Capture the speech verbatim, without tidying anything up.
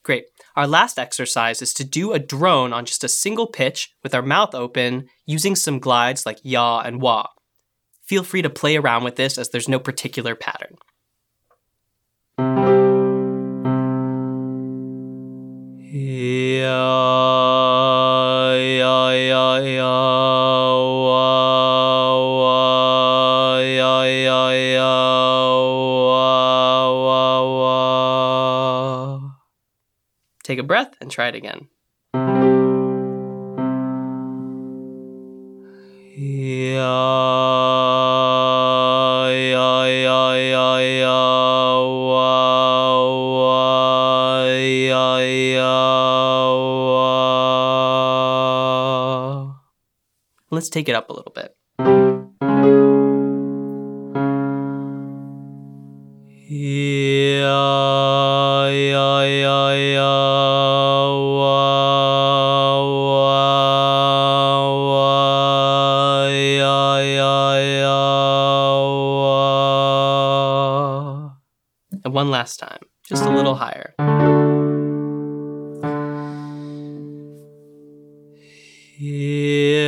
Great. Our last exercise is to do a drone on just a single pitch with our mouth open using some glides like yaw and wah. Feel free to play around with this as there's no particular pattern. Ya, ya, ya, ya, wah, wah, ya, ya, ya, wah, wah, wah. Take a breath and try it again. Ya, ya, ya, ya, ya, wah, wah, ya, ya, wah. Let's take it up a little bit. Ya, ya, ya, ya, wah, wah, wah, ya, ya, ya, wah. And one last time, just a little higher. Ya,